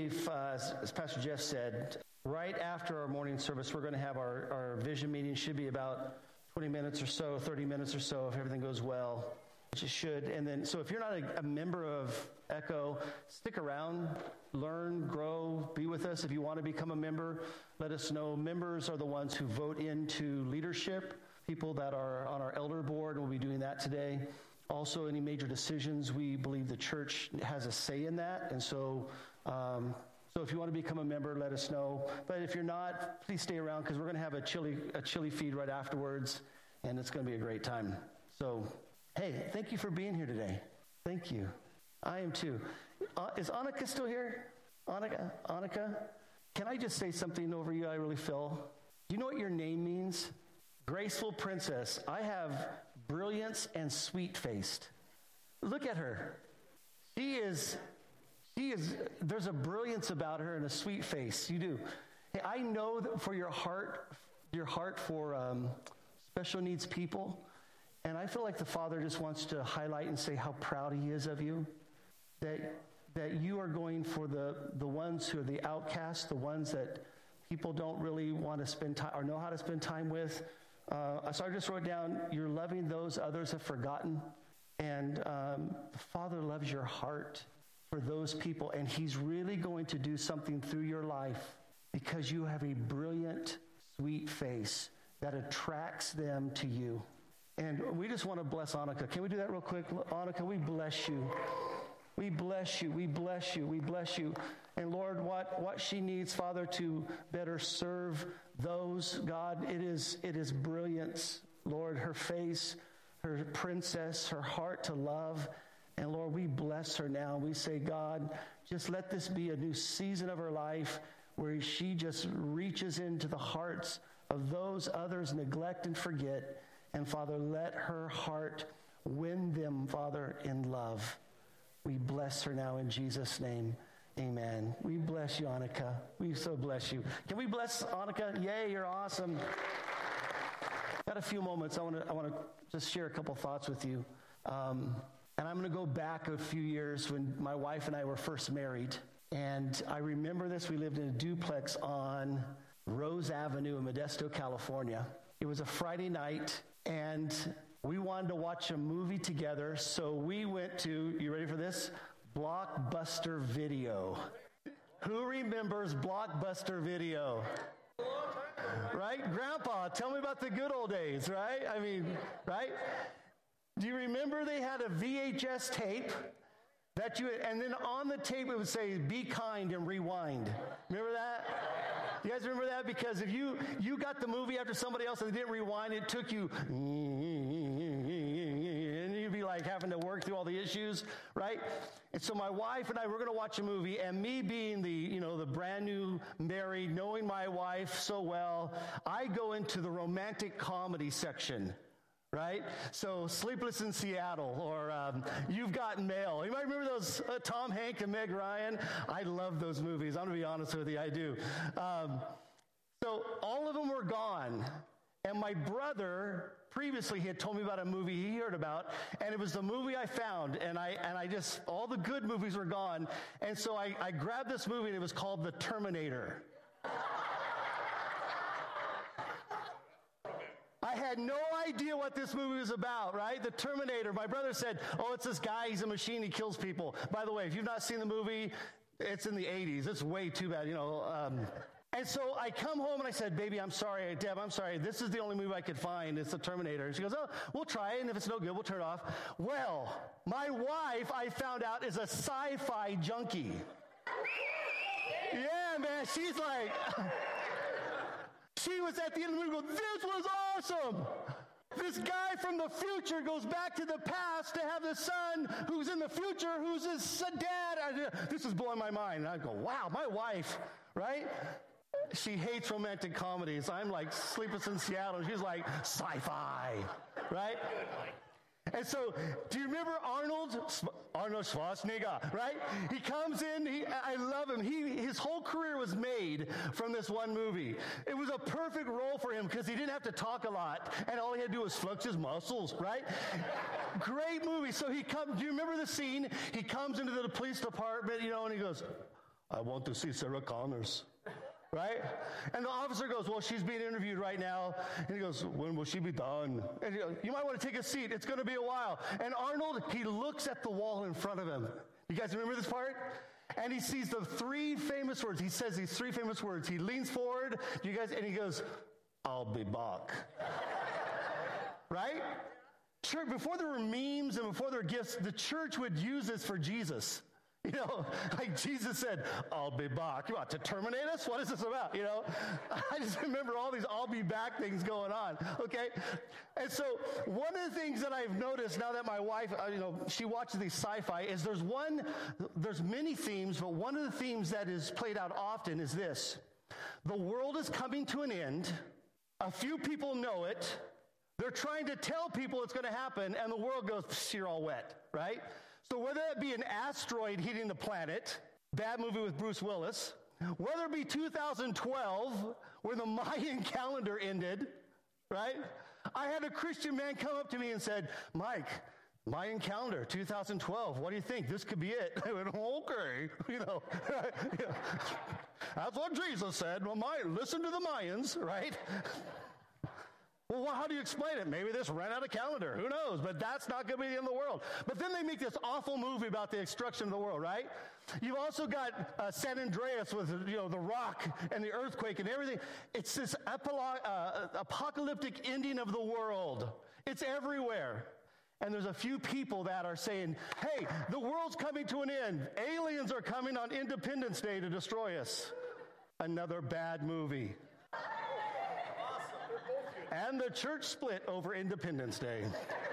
believe, as Pastor Jeff said, right after our morning service, we're going to have our vision meeting. Should be about 20 minutes or so, 30 minutes or so, if everything goes well, which it should. And then, so if you're not a member of Echo, stick around, learn, grow, be with us. If you want to become a member, let us know. Members are the ones who vote into leadership, people that are on our elder board, and we'll be doing that today. Also, any major decisions, we believe the church has a say in that. And so if you want to become a member, let us know. But if you're not, please stay around, because we're going to have a chili feed right afterwards, and it's going to be a great time. So, hey, thank you for being here today. Thank you. I am too. Is Annika still here? Annika? Can I just say something over you I really feel? Do you know what your name means? Graceful princess. I have brilliance and sweet-faced. Look at her. She is, there's a brilliance about her and a sweet face. You do. Hey, I know that for your heart for special needs people, and I feel like the Father just wants to highlight and say how proud he is of you, that you are going for the ones who are the outcasts, the ones that people don't really want to spend time or know how to spend time with. So I just wrote down, you're loving those others have forgotten. And the Father loves your heart for those people. And he's really going to do something through your life because you have a brilliant, sweet face that attracts them to you. And we just want to bless Annika. Can we do that real quick? Annika, we bless you. We bless you. We bless you. We bless you. And Lord, what she needs, Father, to better serve those, God, it is brilliance. Lord, her face, her princess, her heart to love. And Lord, we bless her now. We say, God, just let this be a new season of her life where she just reaches into the hearts of those others neglect and forget. And Father, let her heart win them, Father, in love. We bless her now in Jesus' name. Amen. We bless you, Annika. We so bless you. Can we bless Annika? Yay, you're awesome. Got a few moments. I want to just share a couple thoughts with you. And I'm going to go back a few years when my wife and I were first married. And I remember this. We lived in a duplex on Rose Avenue in Modesto, California. It was a Friday night, and we wanted to watch a movie together, so we went to, you ready for this? Blockbuster Video. Who remembers Blockbuster Video? Right? Grandpa, tell me about the good old days, right? I mean, right? Do you remember they had a VHS tape and then on the tape it would say, be kind and rewind. Remember that? You guys remember that? Because if you got the movie after somebody else and they didn't rewind, it took you, and you'd be like having to work through all the issues, right? And so my wife and I were going to watch a movie, and me being the brand new married, knowing my wife so well, I go into the romantic comedy section. Right? So Sleepless in Seattle or You've Got Mail. You might remember those Tom Hanks and Meg Ryan. I love those movies. I'm going to be honest with you. I do. So all of them were gone. And my brother previously had told me about a movie he heard about, and it was the movie I found. And I just, all the good movies were gone. And so I grabbed this movie, and it was called The Terminator. I had no idea what this movie was about, right? The Terminator. My brother said, oh, it's this guy. He's a machine. He kills people. By the way, if you've not seen the movie, it's in the 80s. It's way too bad, And so I come home and I said, baby, I'm sorry. Deb, I'm sorry. This is the only movie I could find. It's The Terminator. And she goes, oh, we'll try it. And if it's no good, we'll turn it off. Well, my wife, I found out, is a sci-fi junkie. Yeah, man. She's like... She was at the end of the movie going, this was awesome. This guy from the future goes back to the past to have the son who's in the future, who's his dad. This is blowing my mind. And I go, wow, my wife, right? She hates romantic comedies. I'm like Sleepless in Seattle. She's like sci-fi, right? And so, do you remember Arnold Schwarzenegger, right? He comes in, I love him. His whole career was made from this one movie. It was a perfect role for him because he didn't have to talk a lot, and all he had to do was flex his muscles, right? Great movie. So do you remember the scene? He comes into the police department, and he goes, I want to see Sarah Connors. Right? And the officer goes, well, she's being interviewed right now. And he goes, when will she be done? And he goes, you might want to take a seat. It's going to be a while. And Arnold, he looks at the wall in front of him. You guys remember this part? And he sees the three famous words. He says these three famous words. He leans forward, you guys, and he goes, I'll be back. Right? Church, before there were memes and before there were gifts, the church would use this for Jesus. You know, like Jesus said, I'll be back. You want to terminate us? What is this about? You know, I just remember all these I'll be back things going on. Okay. And so one of the things that I've noticed now that my wife, she watches these sci-fi is there's many themes, but one of the themes that is played out often is this. The world is coming to an end. A few people know it. They're trying to tell people it's going to happen, and the world goes, you're all wet, right? So whether it be an asteroid hitting the planet, bad movie with Bruce Willis, whether it be 2012, where the Mayan calendar ended, right? I had a Christian man come up to me and said, Mike, Mayan calendar, 2012, what do you think? This could be it. I went, okay, That's what Jesus said. Well, listen to the Mayans, right? Well, how do you explain it? Maybe this ran out of calendar. Who knows? But that's not going to be the end of the world. But then they make this awful movie about the destruction of the world, right? You've also got San Andreas with, the rock and the earthquake and everything. It's this apocalyptic ending of the world. It's everywhere. And there's a few people that are saying, hey, the world's coming to an end. Aliens are coming on Independence Day to destroy us. Another bad movie. And the church split over Independence Day.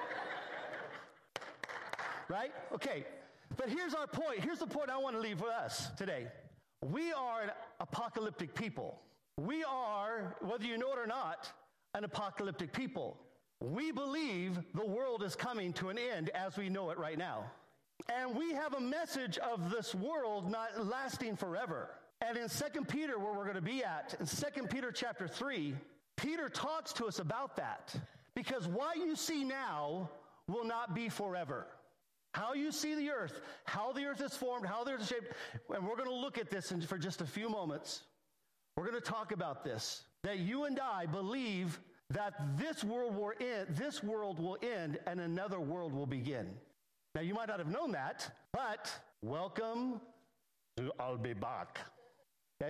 Right? Okay. But here's our point. Here's the point I want to leave with us today. We are an apocalyptic people. We are, whether you know it or not, an apocalyptic people. We believe the world is coming to an end as we know it right now. And we have a message of this world not lasting forever. And in 2 Peter, where we're going to be at, in 2 Peter chapter 3, Peter talks to us about that, because what you see now will not be forever. How you see the earth, how the earth is formed, how the earth is shaped, and we're going to look at this for just a few moments. We're going to talk about this, that you and I believe that this world will end and another world will begin. Now, you might not have known that, but welcome to I'll be back. Okay?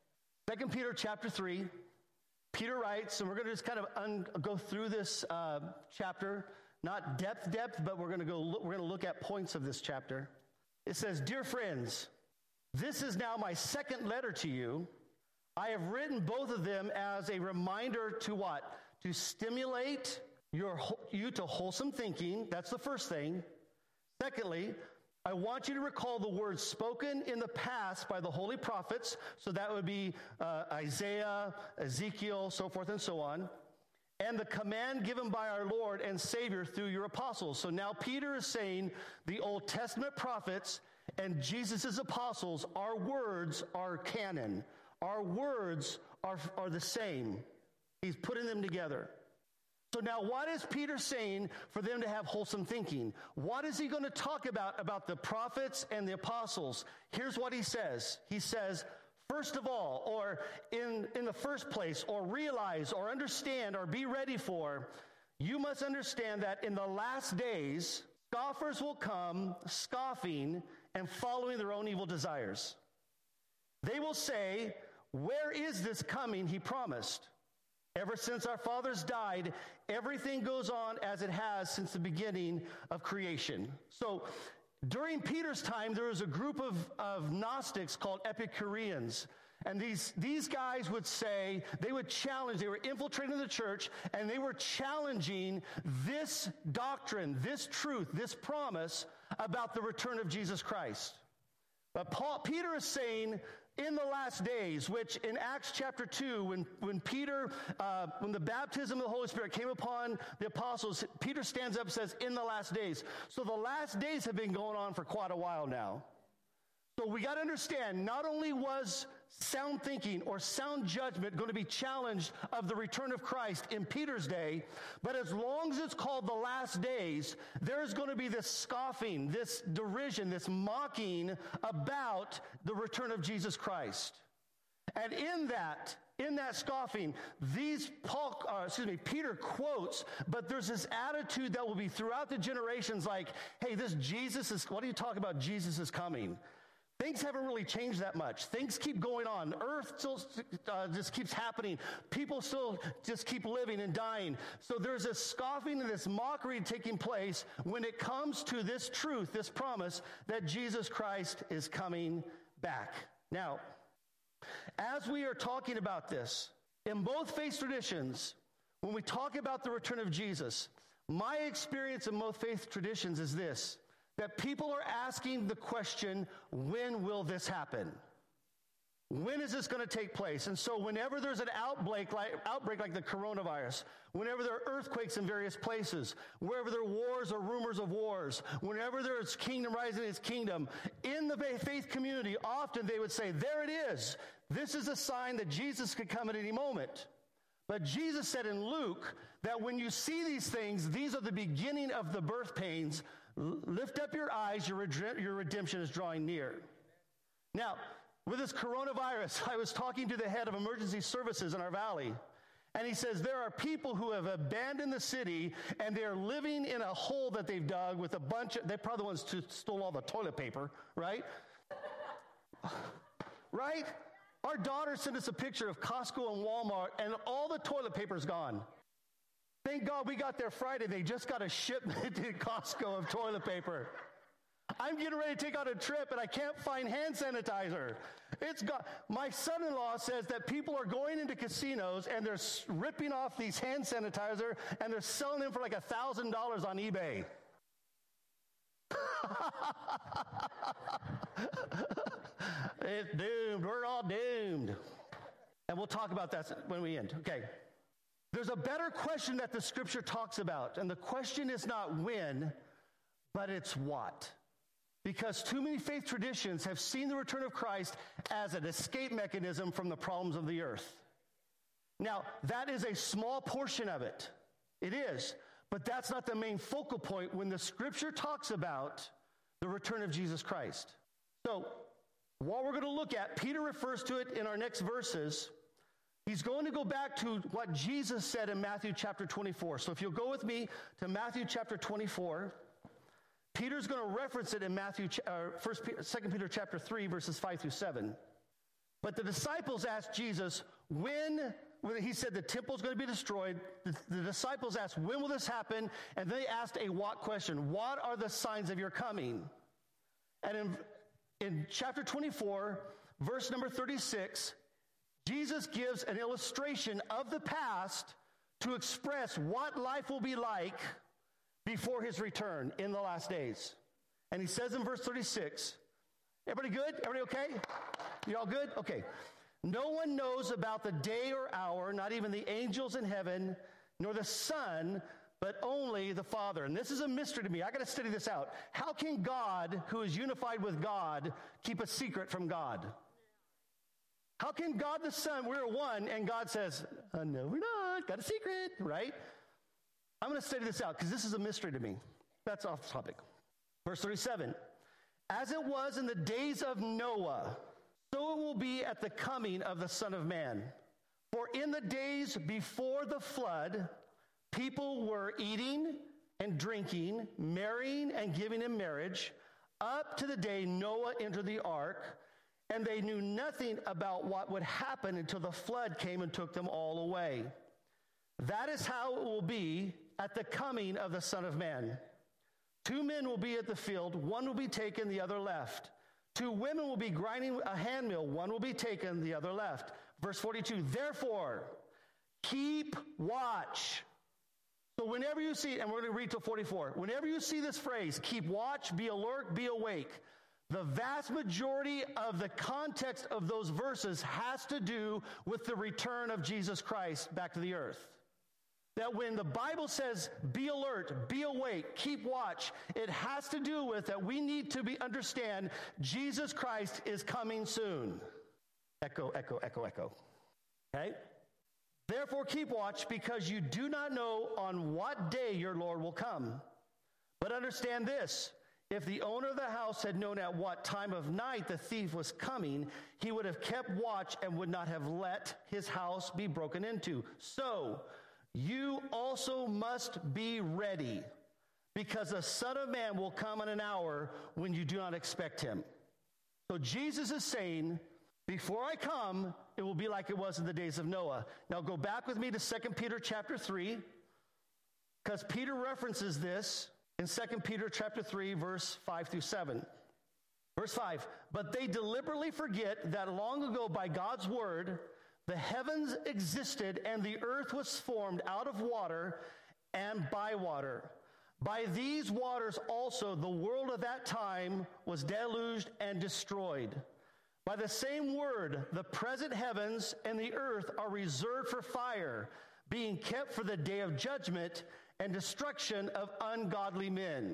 2 Peter chapter 3. Peter writes, and we're going to just kind of go through this chapter, not depth, but we're going to look at points of this chapter. It says, "Dear friends, this is now my second letter to you. I have written both of them as a reminder to what? To stimulate you to wholesome thinking." That's the first thing. Secondly, I want you to recall the words spoken in the past by the holy prophets. So that would be Isaiah, Ezekiel, so forth and so on. And the command given by our Lord and Savior through your apostles. So now Peter is saying the Old Testament prophets and Jesus' apostles, our words are canon. Our words are the same. He's putting them together. So now what is Peter saying for them to have wholesome thinking? What is he going to talk about the prophets and the apostles? Here's what he says. He says, first of all, or in the first place, or realize, or understand, or be ready for, you must understand that in the last days, scoffers will come, scoffing and following their own evil desires. They will say, where is this coming he promised? Ever since our fathers died, everything goes on as it has since the beginning of creation. So during Peter's time, there was a group of Gnostics called Epicureans. And these guys would say, they would challenge, they were infiltrating the church, and they were challenging this doctrine, this truth, this promise about the return of Jesus Christ. But Peter is saying, in the last days, which in Acts chapter 2, when the baptism of the Holy Spirit came upon the apostles, Peter stands up and says, in the last days. So the last days have been going on for quite a while now. So we got to understand, not only was sound thinking or sound judgment going to be challenged of the return of Christ in Peter's day. But as long as it's called the last days, there's going to be this scoffing, this derision, this mocking about the return of Jesus Christ. And in that scoffing, Peter quotes, but there's this attitude that will be throughout the generations like, hey, what are you talking about? Jesus is coming. Things haven't really changed that much. Things keep going on. Earth still just keeps happening. People still just keep living and dying. So there's this scoffing and this mockery taking place when it comes to this truth, this promise that Jesus Christ is coming back. Now, as we are talking about this, in both faith traditions, when we talk about the return of Jesus, my experience in both faith traditions is this, that people are asking the question, when will this happen? When is this going to take place? And so whenever there's an outbreak like the coronavirus, whenever there are earthquakes in various places, wherever there are wars or rumors of wars, whenever there's kingdom rising its kingdom, in the faith community, often they would say, there it is. This is a sign that Jesus could come at any moment. But Jesus said in Luke that when you see these things, these are the beginning of the birth pains. Lift up your eyes, your redemption is drawing near. Now, with this coronavirus, I was talking to the head of emergency services in our valley, and he says there are people who have abandoned the city, and they're living in a hole that they've dug with they're probably the ones who stole all the toilet paper, right? Right? Our daughter sent us a picture of Costco and Walmart, and all the toilet paper's gone. Thank God we got there Friday. They just got a shipment to Costco of toilet paper. I'm getting ready to take out a trip, and I can't find hand sanitizer. It's gone. My son-in-law says that people are going into casinos, and they're ripping off these hand sanitizer, and they're selling them for like $1,000 on eBay. It's doomed. We're all doomed. And we'll talk about that when we end. Okay. There's a better question that the scripture talks about, and the question is not when, but it's what. Because too many faith traditions have seen the return of Christ as an escape mechanism from the problems of the earth. Now, that is a small portion of it. It is. But that's not the main focal point when the scripture talks about the return of Jesus Christ. So, what we're going to look at, Peter refers to it in our next verses. He's going to go back to what Jesus said in Matthew chapter 24. So if you'll go with me to Matthew chapter 24, Peter's going to reference it in 2 Peter chapter 3, verses 5 through 7. But the disciples asked Jesus, when he said the temple's going to be destroyed, the disciples asked, when will this happen? And they asked a what question? What are the signs of your coming? And in chapter 24, verse number 36, Jesus gives an illustration of the past to express what life will be like before his return in the last days. And he says in verse 36, everybody good? Everybody okay? You all good? Okay. No one knows about the day or hour, not even the angels in heaven, nor the Son, but only the Father. And this is a mystery to me. I got to study this out. How can God, who is unified with God, keep a secret from God? How can God the Son, we're one, and God says, no, we're not, got a secret, right? I'm going to study this out because this is a mystery to me. That's off topic. Verse 37, as it was in the days of Noah, so it will be at the coming of the Son of Man. For in the days before the flood, people were eating and drinking, marrying and giving in marriage, up to the day Noah entered the ark, and they knew nothing about what would happen until the flood came and took them all away. That is how it will be at the coming of the Son of Man. 2 men will be at the field, one will be taken, the other left. 2 women will be grinding a handmill, one will be taken, the other left. Verse 42, therefore, keep watch. So whenever you see, and we're going to read till 44, whenever you see this phrase, keep watch, be alert, be awake, the vast majority of the context of those verses has to do with the return of Jesus Christ back to the earth. That when the Bible says, be alert, be awake, keep watch, it has to do with that we need to understand Jesus Christ is coming soon. Echo, echo, echo, echo. Okay? Therefore keep watch, because you do not know on what day your Lord will come. But understand this, if the owner of the house had known at what time of night the thief was coming, he would have kept watch and would not have let his house be broken into. So you also must be ready, because the Son of Man will come in an hour when you do not expect him. So Jesus is saying, before I come, it will be like it was in the days of Noah. Now go back with me to 2 Peter chapter 3, because Peter references this in 2 Peter chapter 3, verse 5 through 7. Verse 5, but they deliberately forget that long ago by God's word, the heavens existed and the earth was formed out of water and by water. By these waters also the world of that time was deluged and destroyed. By the same word, the present heavens and the earth are reserved for fire, being kept for the day of judgment and destruction of ungodly men.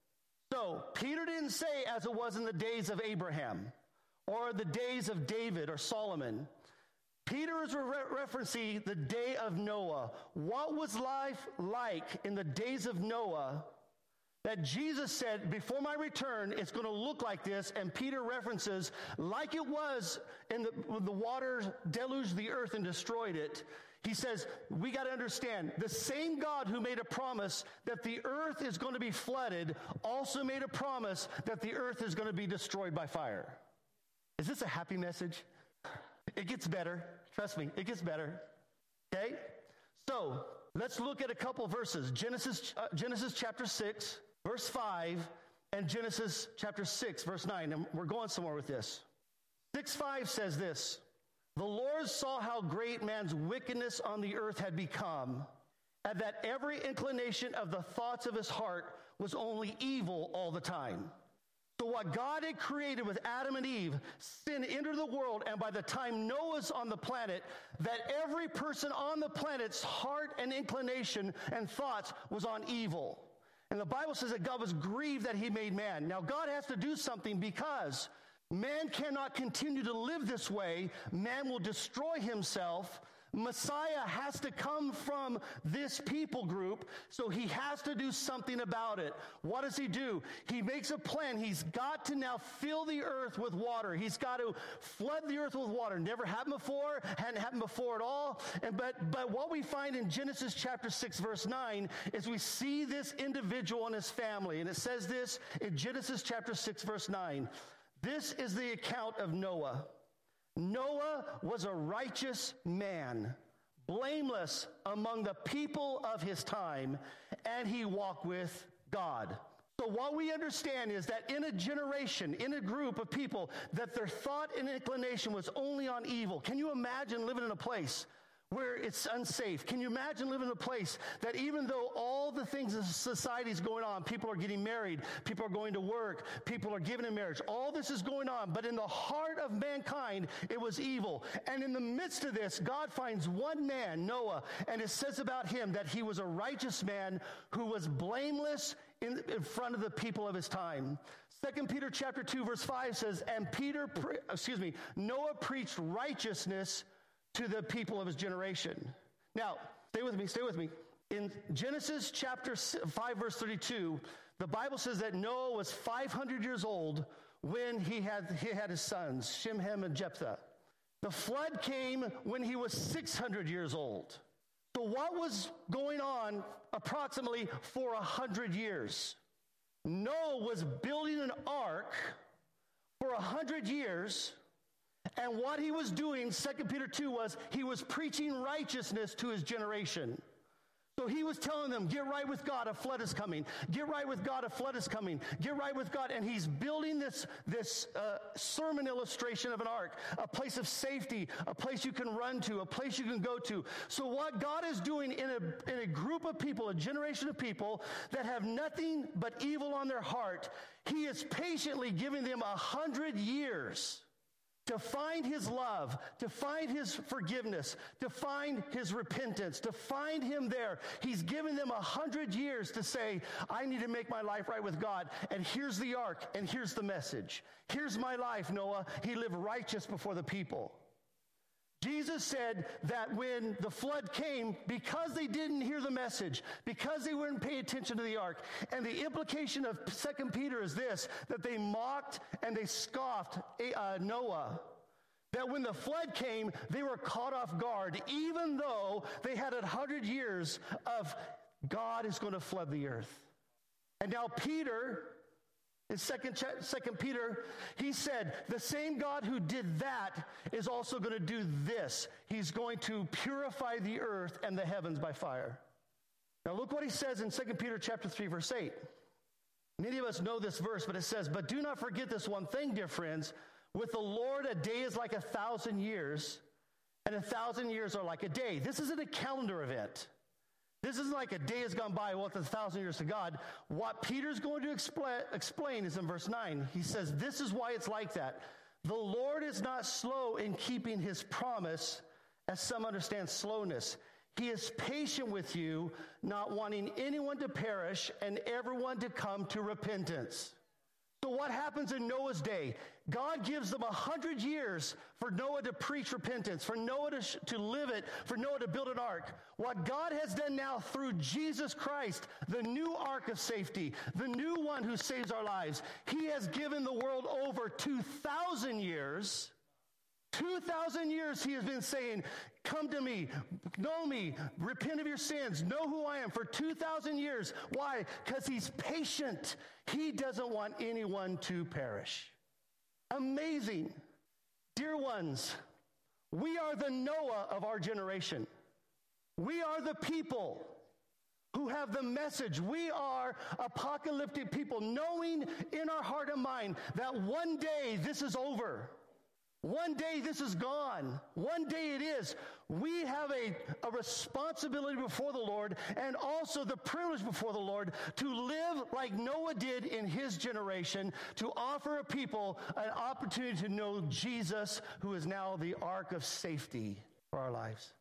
So, Peter didn't say as it was in the days of Abraham or the days of David or Solomon. Peter is referencing the day of Noah. What was life like in the days of Noah that Jesus said, before my return, it's going to look like this? And Peter references, like it was when the waters deluged the earth and destroyed it. He says, we got to understand, the same God who made a promise that the earth is going to be flooded also made a promise that the earth is going to be destroyed by fire. Is this a happy message? It gets better. Trust me, it gets better. Okay? So, let's look at a couple verses. Genesis chapter 6, verse 5, and Genesis chapter 6, verse 9. And we're going somewhere with this. 6:5 says this, the Lord saw how great man's wickedness on the earth had become, and that every inclination of the thoughts of his heart was only evil all the time. So what God had created with Adam and Eve, sin entered the world, and by the time Noah's on the planet, that every person on the planet's heart and inclination and thoughts was on evil. And the Bible says that God was grieved that he made man. Now God has to do something, because man cannot continue to live this way. Man will destroy himself. Messiah has to come from this people group, so he has to do something about it. What does he do? He makes a plan. He's got to now fill the earth with water. He's got to flood the earth with water. Never happened before, hadn't happened before at all. But what we find in Genesis chapter 6, verse 9, is we see this individual and his family. And it says this in Genesis chapter 6, verse 9. This is the account of Noah. Noah was a righteous man, blameless among the people of his time, and he walked with God. So what we understand is that in a generation, in a group of people, that their thought and inclination was only on evil. Can you imagine living in a place where it's unsafe? Can you imagine living in a place that even though all the things in society is going on, people are getting married, people are going to work, people are given in marriage, all this is going on, but in the heart of mankind, it was evil. And in the midst of this, God finds one man, Noah, and it says about him that he was a righteous man who was blameless in front of the people of his time. 2 Peter chapter 2, verse 5 says, and Noah preached righteousness to the people of his generation. Now, stay with me. In Genesis chapter 5, verse 32, the Bible says that Noah was 500 years old when he had his sons, Shem, Ham, and Japheth. The flood came when he was 600 years old. So what was going on approximately for 100 years? Noah was building an ark for 100 years. And what he was doing, 2 Peter 2, was he was preaching righteousness to his generation. So he was telling them, get right with God, a flood is coming. Get right with God, a flood is coming. Get right with God. And he's building this sermon illustration of an ark, a place of safety, a place you can run to, a place you can go to. So what God is doing in a group of people, a generation of people that have nothing but evil on their heart, he is patiently giving them 100 years to find his love, to find his forgiveness, to find his repentance, to find him there. He's given them 100 years to say, I need to make my life right with God. And here's the ark, and here's the message. Here's my life, Noah. He lived righteous before the people. Jesus said that when the flood came, because they didn't hear the message, because they wouldn't pay attention to the ark, and the implication of 2 Peter is this, that they mocked and they scoffed Noah, that when the flood came, they were caught off guard, even though they had 100 years of God is going to flood the earth. And now Peter, in 2 Peter, he said, the same God who did that is also going to do this. He's going to purify the earth and the heavens by fire. Now look what he says in 2 Peter chapter 3, verse 8. Many of us know this verse, but it says, but do not forget this one thing, dear friends. With the Lord, a day is like 1,000 years, and 1,000 years are like a day. This isn't a calendar event. This isn't like a day has gone by, well, it's 1,000 years to God. What Peter's going to explain is in verse 9. He says, this is why it's like that. The Lord is not slow in keeping his promise, as some understand slowness. He is patient with you, not wanting anyone to perish and everyone to come to repentance. So what happens in Noah's day? God gives them 100 years for Noah to preach repentance, for Noah to live it, for Noah to build an ark. What God has done now through Jesus Christ, the new ark of safety, the new one who saves our lives, he has given the world over 2,000 years. 2,000 years he has been saying, come to me, know me, repent of your sins, know who I am for 2,000 years. Why? Because he's patient. He doesn't want anyone to perish. Amazing. Dear ones, we are the Noah of our generation. We are the people who have the message. We are apocalyptic people, knowing in our heart and mind that one day this is over. One day this is gone. One day it is. We have a responsibility before the Lord and also the privilege before the Lord to live like Noah did in his generation, to offer a people an opportunity to know Jesus, who is now the ark of safety for our lives.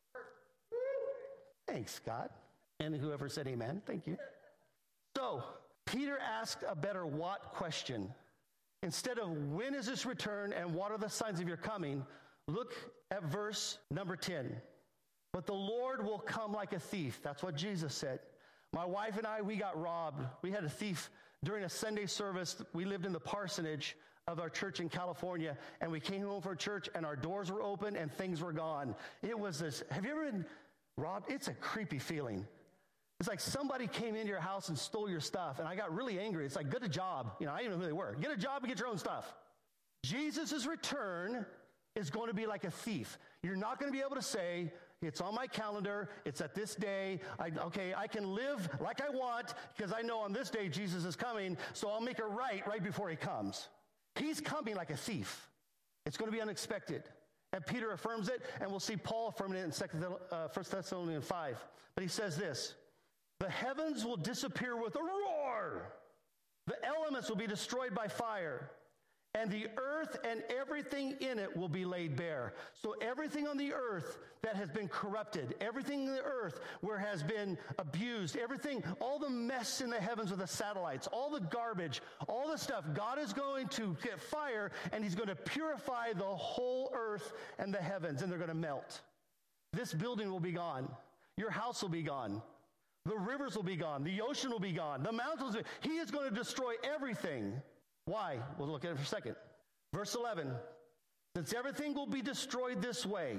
Thanks, God. And whoever said amen, thank you. So, Peter asked a better what question. Instead of when is this return and what are the signs of your coming, look at verse number 10. But the Lord will come like a thief. That's what Jesus said. My wife and I, we got robbed. We had a thief during a Sunday service. We lived in the parsonage of our church in California, and we came home from church and our doors were open and things were gone. It was this, have you ever been robbed? It's a creepy feeling. It's like somebody came into your house and stole your stuff, and I got really angry. It's like, get a job. I didn't know who they were. Get a job and get your own stuff. Jesus' return is going to be like a thief. You're not going to be able to say, it's on my calendar, it's at this day, I can live like I want because I know on this day Jesus is coming, so I'll make it right before he comes. He's coming like a thief. It's going to be unexpected. And Peter affirms it, and we'll see Paul affirm it in 1 Thessalonians 5. But he says this, the heavens will disappear with a roar. The elements will be destroyed by fire. And the earth and everything in it will be laid bare. So everything on the earth that has been corrupted, everything in the earth where has been abused, everything, all the mess in the heavens with the satellites, all the garbage, all the stuff, God is going to get fire and he's going to purify the whole earth and the heavens, and they're going to melt. This building will be gone. Your house will be gone. The rivers will be gone. The ocean will be gone. The mountains will be. He is going to destroy everything. Why? We'll look at it for a second. Verse 11. Since everything will be destroyed this way,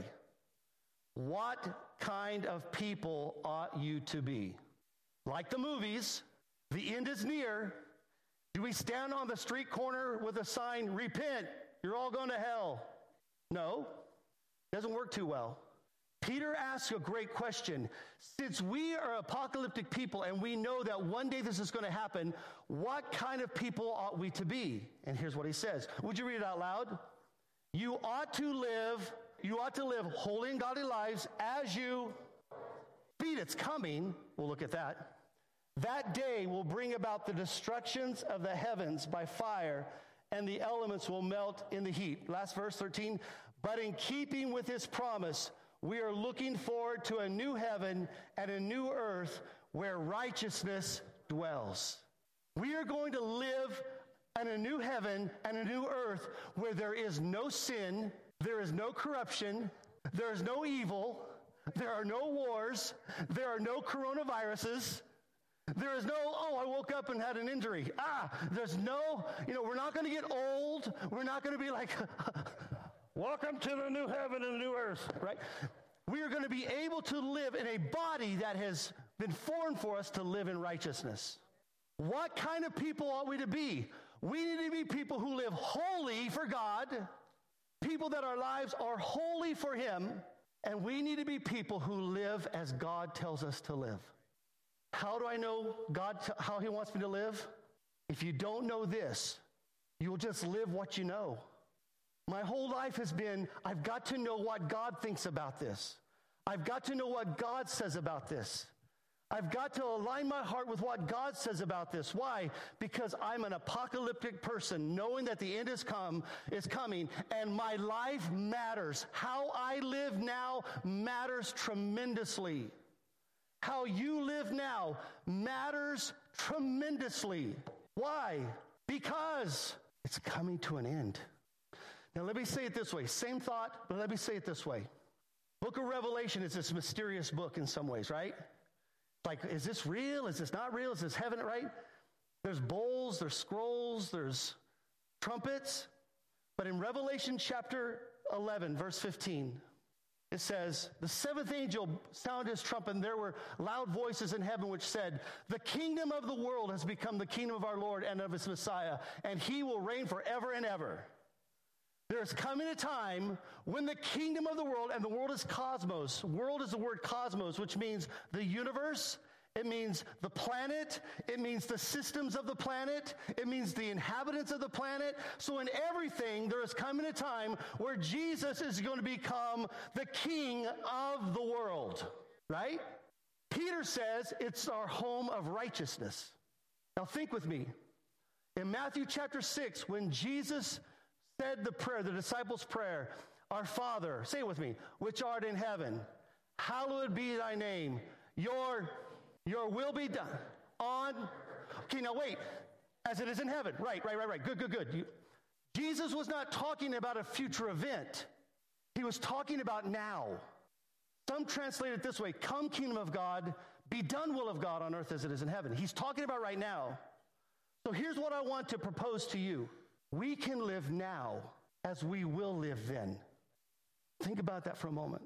what kind of people ought you to be? Like the movies, the end is near. Do we stand on the street corner with a sign, repent, you're all going to hell? No. Doesn't work too well. Peter asks a great question. Since we are apocalyptic people and we know that one day this is going to happen, what kind of people ought we to be? And here's what he says. Would you read it out loud? You ought to live holy and godly lives as you speed. It's coming. We'll look at that. That day will bring about the destructions of the heavens by fire, and the elements will melt in the heat. Last verse 13. But in keeping with his promise, we are looking forward to a new heaven and a new earth where righteousness dwells. We are going to live in a new heaven and a new earth where there is no sin, there is no corruption, There's no evil. There are no wars. There are no coronaviruses. There is no, I woke up and had an injury. There's no, we're not going to get old. We're not going to be like, welcome to the new heaven and the new earth, right? We are going to be able to live in a body that has been formed for us to live in righteousness. What kind of people ought we to be? We need to be people who live holy for God, people that our lives are holy for Him, and we need to be people who live as God tells us to live. How do I know how He wants me to live? If you don't know this, you'll just live what you know. My whole life has been, I've got to know what God thinks about this. I've got to know what God says about this. I've got to align my heart with what God says about this. Why? Because I'm an apocalyptic person, knowing that the end is coming, and my life matters. How I live now matters tremendously. How you live now matters tremendously. Why? Because it's coming to an end. Now let me say it this way. Same thought, but let me say it this way. Book of Revelation is this mysterious book in some ways, right? Like, is this real? Is this not real? Is this heaven, right? There's bowls, there's scrolls, there's trumpets. But in Revelation chapter 11, verse 15, it says, the seventh angel sounded his trumpet, and there were loud voices in heaven which said, the kingdom of the world has become the kingdom of our Lord and of his Messiah, and he will reign forever and ever. There's coming a time when the kingdom of the world, and the world is cosmos. World is the word cosmos, which means the universe. It means the planet. It means the systems of the planet. It means the inhabitants of the planet. So in everything, there is coming a time where Jesus is going to become the king of the world, right? Peter says it's our home of righteousness. Now think with me. In Matthew chapter 6, when Jesus said the prayer, the disciples' prayer, our Father, say it with me, which art in heaven, hallowed be thy name. Your will be done on. Okay, now wait. As it is in heaven. Right. Good. Jesus was not talking about a future event. He was talking about now. Some translate it this way: come, kingdom of God, be done will of God on earth as it is in heaven. He's talking about right now. So here's what I want to propose to you. We can live now as we will live then. Think about that for a moment.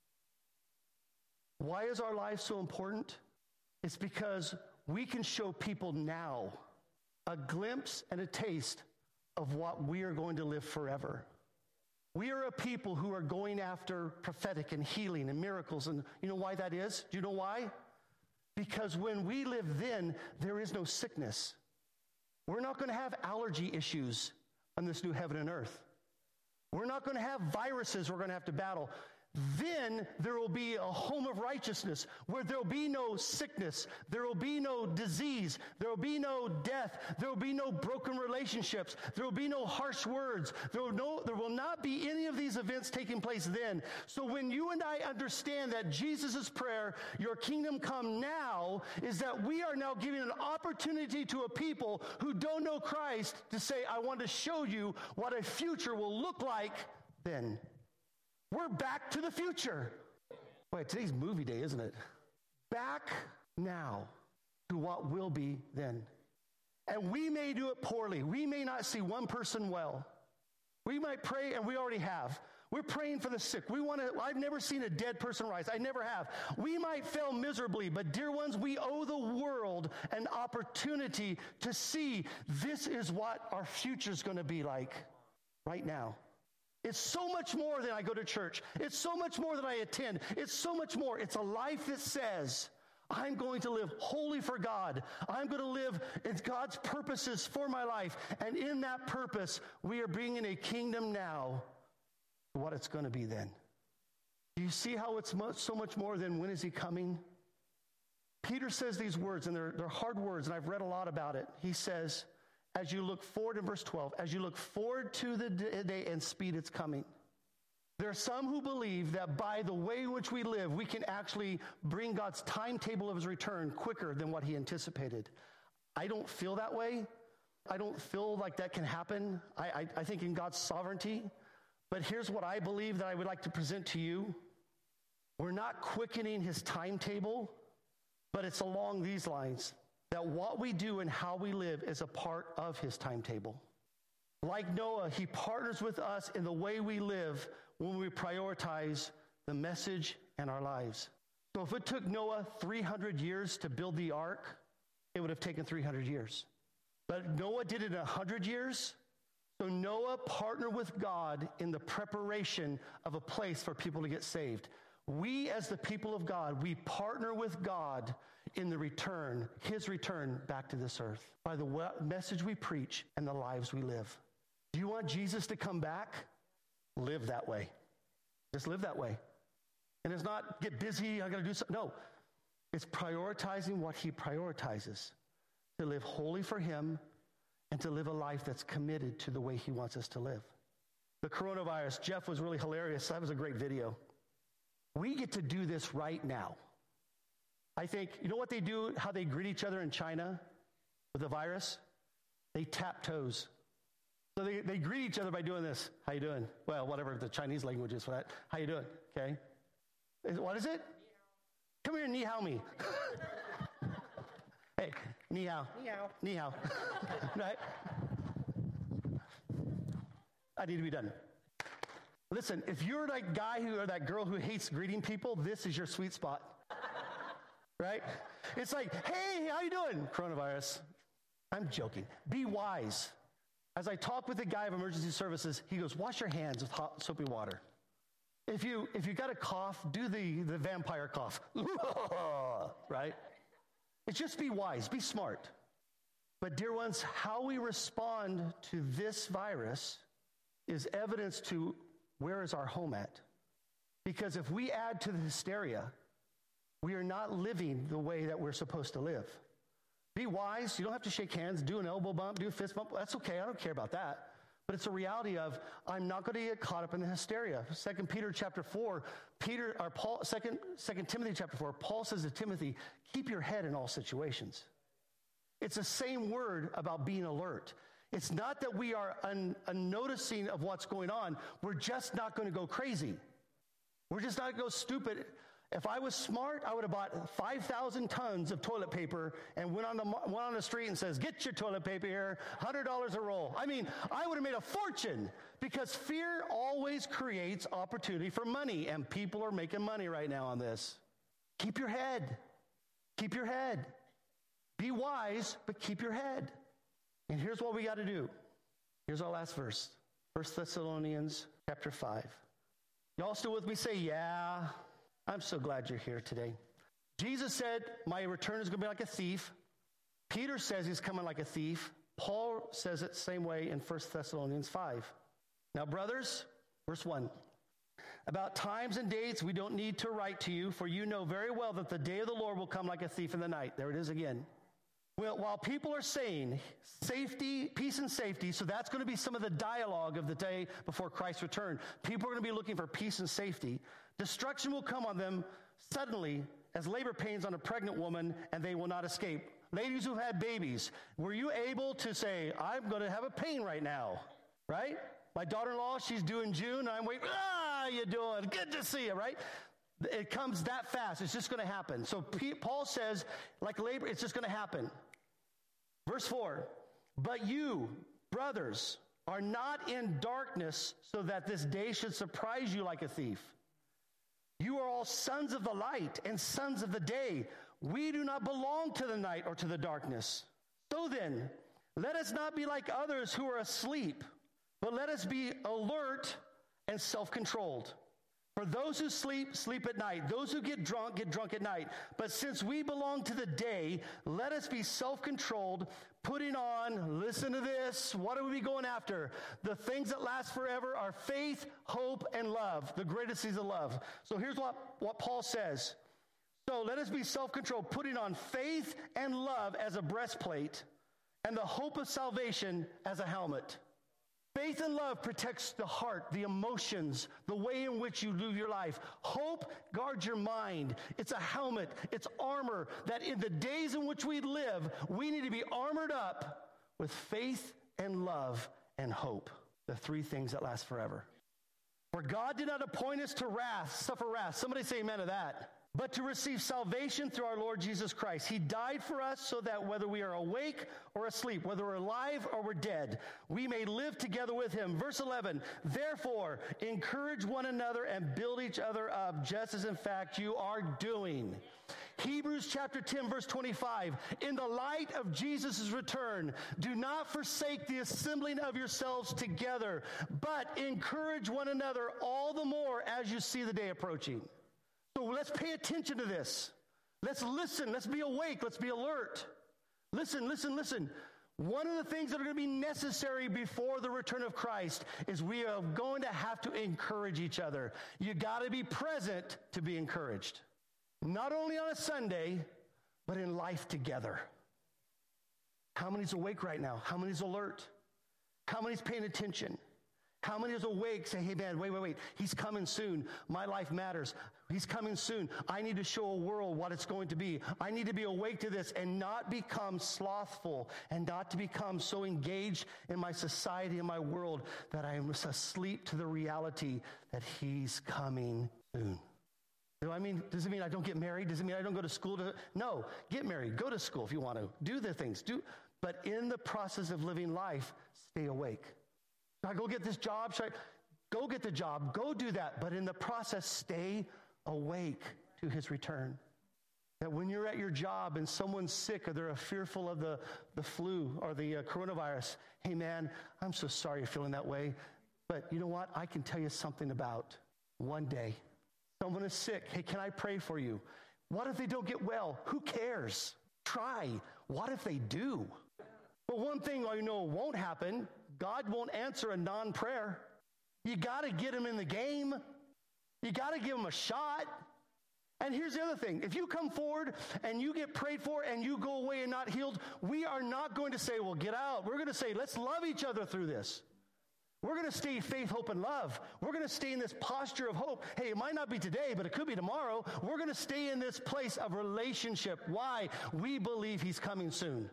Why is our life so important? It's because we can show people now a glimpse and a taste of what we are going to live forever. We are a people who are going after prophetic and healing and miracles. And you know why that is? Do you know why? Because when we live then, there is no sickness. We're not going to have allergy issues on this new heaven and earth. We're not going to have viruses we're going to have to battle. Then there will be a home of righteousness where there will be no sickness, there will be no disease, there will be no death, there will be no broken relationships, there will be no harsh words, there will not be any of these events taking place then. So when you and I understand that Jesus' prayer, your kingdom come now, is that we are now giving an opportunity to a people who don't know Christ to say, I want to show you what a future will look like then. We're back to the future. Boy, today's movie day, isn't it? Back now to what will be then. And we may do it poorly. We may not see one person well. We might pray, and we already have. We're praying for the sick. I've never seen a dead person rise. I never have. We might fail miserably, but dear ones, we owe the world an opportunity to see this is what our future is going to be like right now. It's so much more than I go to church. It's so much more than I attend. It's so much more. It's a life that says, I'm going to live wholly for God. I'm going to live in God's purposes for my life. And in that purpose, we are bringing a kingdom now to what it's going to be then. Do you see how it's so much more than when is he coming? Peter says these words, and they're hard words, and I've read a lot about it. He says, as you look forward in verse 12, as you look forward to the day and speed it's coming. There are some who believe that by the way in which we live, we can actually bring God's timetable of his return quicker than what he anticipated. I don't feel that way. I don't feel like that can happen. I think in God's sovereignty, But here's what I believe that I would like to present to you. We're not quickening his timetable, but it's along these lines, that what we do and how we live is a part of his timetable. Like Noah, he partners with us in the way we live when we prioritize the message and our lives. So if it took Noah 300 years to build the ark, it would have taken 300 years. But Noah did it in 100 years. So Noah partnered with God in the preparation of a place for people to get saved. We, as the people of God, we partner with God in the return, his return back to this earth, by the message we preach and the lives we live. Do you want Jesus to come back? Live that way. Just live that way. And it's not get busy, I got to do something. No, it's prioritizing what he prioritizes, to live holy for him and to live a life that's committed to the way he wants us to live. The coronavirus, Jeff was really hilarious. That was a great video. We get to do this right now. I think, you know what they do, how they greet each other in China with the virus? They tap toes. So they greet each other by doing this. How you doing? Well, whatever the Chinese language is for that. How you doing? Okay. What is it? Come here and ni hao me. Hey, ni hao. Ni hao. Ni hao. Right? I need to be done. Listen, if you're that guy or that girl who hates greeting people, this is your sweet spot. Right? It's like, hey, how you doing? Coronavirus. I'm joking. Be wise. As I talk with the guy of emergency services, he goes, wash your hands with hot soapy water. If you got a cough, do the vampire cough. Right? It's just be wise, be smart. But dear ones, how we respond to this virus is evidence to where is our home at. Because if we add to the hysteria, we are not living the way that we're supposed to live. Be wise. You don't have to shake hands, do an elbow bump, do a fist bump. That's okay. I don't care about that. But it's a reality of, I'm not going to get caught up in the hysteria. 2 Peter chapter 4, 2 Timothy chapter 4, Paul says to Timothy, keep your head in all situations. It's the same word about being alert. It's not that we are unnoticing of what's going on. We're just not going to go crazy. We're just not going to go stupid. If I was smart, I would have bought 5,000 tons of toilet paper and went on the street and says, get your toilet paper here, $100 a roll. I mean, I would have made a fortune, because fear always creates opportunity for money, and people are making money right now on this. Keep your head. Keep your head. Be wise, but keep your head. And here's what we got to do. Here's our last verse. 1 Thessalonians chapter 5. Y'all still with me? Say, yeah. I'm so glad you're here today. Jesus said, my return is going to be like a thief. Peter says he's coming like a thief. Paul says it the same way in 1 Thessalonians 5. Now, brothers, verse 1. About times and dates we don't need to write to you, for you know very well that the day of the Lord will come like a thief in the night. There it is again. Well, while people are saying safety, peace and safety, so that's going to be some of the dialogue of the day before Christ's return. People are going to be looking for peace and safety. Destruction will come on them suddenly as labor pains on a pregnant woman, and they will not escape. Ladies who've had babies, were you able to say, I'm going to have a pain right now, right? My daughter-in-law, she's due in June, and I'm waiting, you doing? Good to see you, right? It comes that fast. It's just going to happen. So Paul says, like labor, it's just going to happen. Verse 4, but you, brothers, are not in darkness so that this day should surprise you like a thief. You are all sons of the light and sons of the day. We do not belong to the night or to the darkness. So then, let us not be like others who are asleep, but let us be alert and self-controlled. For those who sleep, sleep at night. Those who get drunk at night. But since we belong to the day, let us be self-controlled, putting on, listen to this, what are we going after? The things that last forever are faith, hope, and love. The greatest is love. So here's what Paul says. So let us be self-controlled, putting on faith and love as a breastplate, and the hope of salvation as a helmet. Faith and love protects the heart, the emotions, the way in which you live your life. Hope guards your mind. It's a helmet. It's armor that in the days in which we live, we need to be armored up with faith and love and hope, the three things that last forever. For God did not appoint us to suffer wrath. Somebody say amen to that. But to receive salvation through our Lord Jesus Christ. He died for us so that whether we are awake or asleep, whether we're alive or we're dead, we may live together with him. Verse 11, therefore, encourage one another and build each other up, just as in fact you are doing. Hebrews chapter 10, verse 25, in the light of Jesus' return, do not forsake the assembling of yourselves together, but encourage one another all the more as you see the day approaching. So let's pay attention to this. Let's listen. Let's be awake. Let's be alert. Listen. One of the things that are going to be necessary before the return of Christ is we are going to have to encourage each other. You got to be present to be encouraged. Not only on a Sunday, but in life together. How many's awake right now? How many's alert? How many's paying attention? How many is awake, say, hey man, wait, he's coming soon. My life matters. He's coming soon. I need to show a world what it's going to be. I need to be awake to this and not become slothful and not to become so engaged in my society and my world that I am asleep to the reality that he's coming soon. You know what I mean? Does it mean I don't get married? Does it mean I don't go to school? No, get married. Go to school if you want to. Do the things. But in the process of living life, stay awake. Should I go get this job? Go get the job. Go do that. But in the process, stay awake to his return. That when you're at your job and someone's sick or they're fearful of the flu or the coronavirus, hey man, I'm so sorry you're feeling that way. But you know what? I can tell you something about one day. Someone is sick. Hey, can I pray for you? What if they don't get well? Who cares? Try. What if they do? But one thing I know won't happen, God won't answer a non-prayer. You got to get him in the game. You got to give him a shot. And here's the other thing. If you come forward and you get prayed for and you go away and not healed, we are not going to say, well, get out. We're going to say, let's love each other through this. We're going to stay faith, hope, and love. We're going to stay in this posture of hope. Hey, it might not be today, but it could be tomorrow. We're going to stay in this place of relationship. Why? We believe he's coming soon.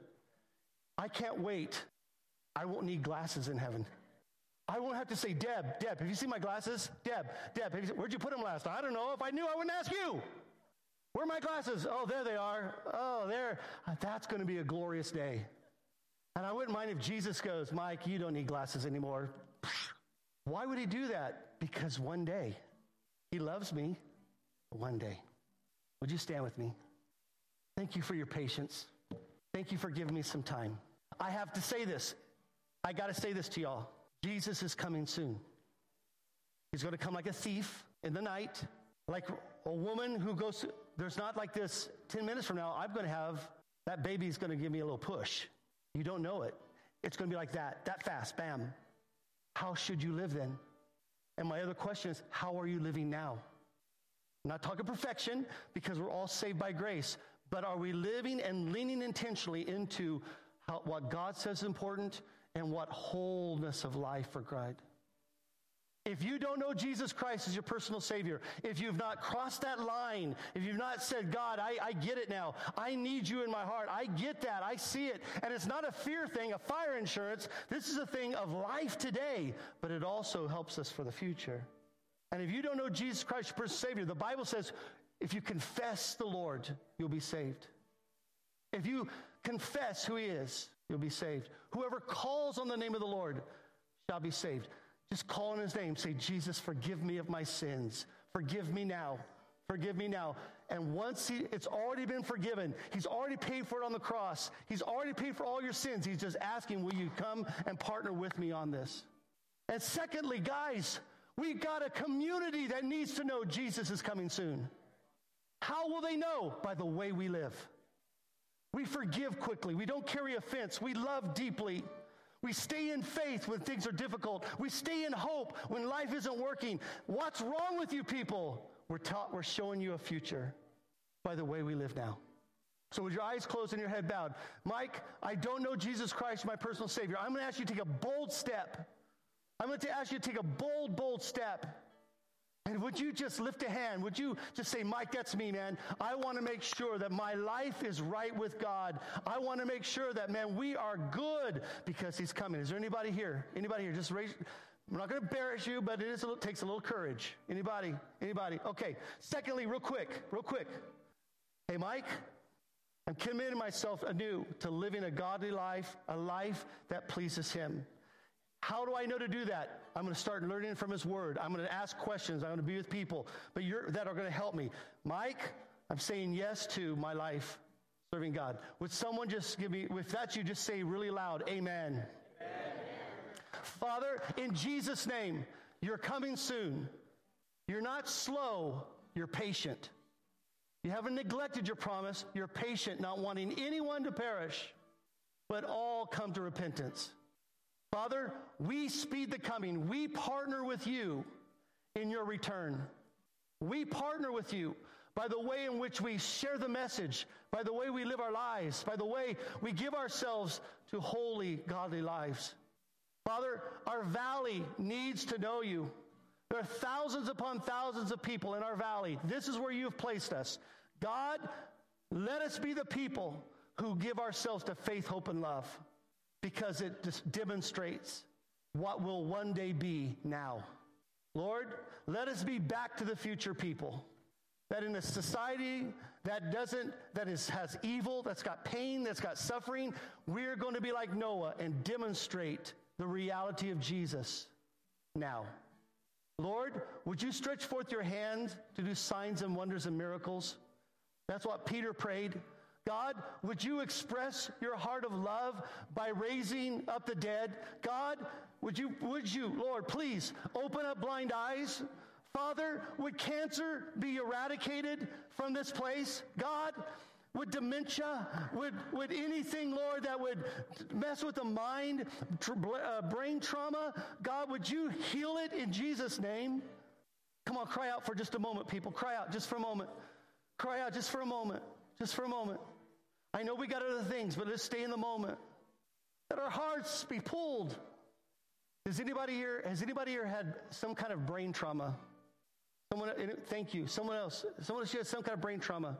I can't wait. I won't need glasses in heaven. I won't have to say, Deb, have you seen my glasses? Deb, where'd you put them last? I don't know. If I knew, I wouldn't ask you. Where are my glasses? Oh, there they are. Oh, there. That's going to be a glorious day. And I wouldn't mind if Jesus goes, Mike, you don't need glasses anymore. Why would he do that? Because one day, he loves me. One day. Would you stand with me? Thank you for your patience. Thank you for giving me some time. I have to say this. I got to say this to y'all. Jesus is coming soon. He's going to come like a thief in the night, like a woman who goes to, there's not like this 10 minutes from now, I'm going to have, that baby's going to give me a little push. You don't know it. It's going to be like that fast, bam. How should you live then? And my other question is, how are you living now? I'm not talking perfection because we're all saved by grace, but are we living and leaning intentionally into what God says is important and what wholeness of life for God? If you don't know Jesus Christ as your personal Savior, if you've not crossed that line, if you've not said, God, I get it now. I need you in my heart. I get that. I see it. And it's not a fear thing, a fire insurance. This is a thing of life today, but it also helps us for the future. And if you don't know Jesus Christ, your personal Savior, the Bible says, if you confess the Lord, you'll be saved. If you confess who he is, you'll be saved. Whoever calls on the name of the Lord shall be saved. Just call on his name. Say, Jesus, forgive me of my sins. Forgive me now. Forgive me now. And once it's already been forgiven, he's already paid for it on the cross. He's already paid for all your sins. He's just asking, will you come and partner with me on this? And secondly, guys, we've got a community that needs to know Jesus is coming soon. How will they know? By the way we live. We forgive quickly. We don't carry offense. We love deeply. We stay in faith when things are difficult. We stay in hope when life isn't working. What's wrong with you people? We're showing you a future by the way we live now. So with your eyes closed and your head bowed, Mike, I don't know Jesus Christ, my personal Savior. I'm going to ask you to take a bold step. I'm going to ask you to take a bold step. And would you just lift a hand? Would you just say, Mike, that's me, man. I want to make sure that my life is right with God. I want to make sure that, man, we are good because he's coming. Is there anybody here? Anybody here? Just raise. I'm not going to embarrass you, but it takes a little courage. Anybody? Okay. Secondly, real quick. Hey, Mike, I'm committing myself anew to living a godly life, a life that pleases him. How do I know to do that? I'm going to start learning from his word. I'm going to ask questions. I'm going to be with people that are going to help me. Mike, I'm saying yes to my life serving God. Would someone just give me, if that's you, just say really loud, amen. Amen. Father, in Jesus' name, you're coming soon. You're not slow, you're patient. You haven't neglected your promise. You're patient, not wanting anyone to perish, but all come to repentance. Father, we speed the coming. We partner with you in your return. We partner with you by the way in which we share the message, by the way we live our lives, by the way we give ourselves to holy, godly lives. Father, our valley needs to know you. There are thousands upon thousands of people in our valley. This is where you have placed us. God, let us be the people who give ourselves to faith, hope, and love, because it just demonstrates what will one day be now. Lord, let us be back to the future people. That in a society that has evil, that's got pain, that's got suffering, we're going to be like Noah and demonstrate the reality of Jesus now. Lord, would you stretch forth your hand to do signs and wonders and miracles? That's what Peter prayed. God, would you express your heart of love by raising up the dead? God, would you, Lord, please open up blind eyes? Father, would cancer be eradicated from this place? God, would dementia, would anything, Lord, that would mess with the mind, brain trauma, God, would you heal it in Jesus' name? Come on, cry out for just a moment, people. Cry out just for a moment. Cry out just for a moment. Just for a moment. I know we got other things, but let's stay in the moment. Let our hearts be pulled. Has anybody here had some kind of brain trauma? Thank you. Someone else had some kind of brain trauma.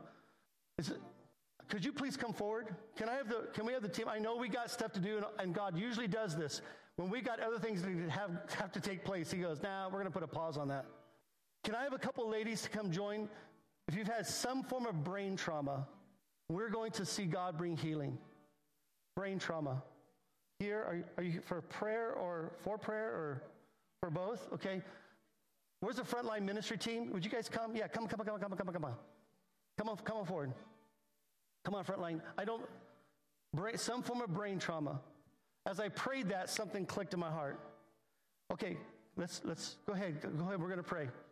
Could you please come forward? Can we have the team? I know we got stuff to do, and God usually does this. When we got other things that have to take place, he goes, nah, we're going to put a pause on that. Can I have a couple ladies to come join? If you've had some form of brain trauma, we're going to see God bring healing. Brain trauma. Here, are you for prayer or for both? Okay. Where's the frontline ministry team? Would you guys come? Yeah, come on. Come on forward. Come on, frontline. Some form of brain trauma. As I prayed that, something clicked in my heart. Okay, let's go ahead. We're going to pray.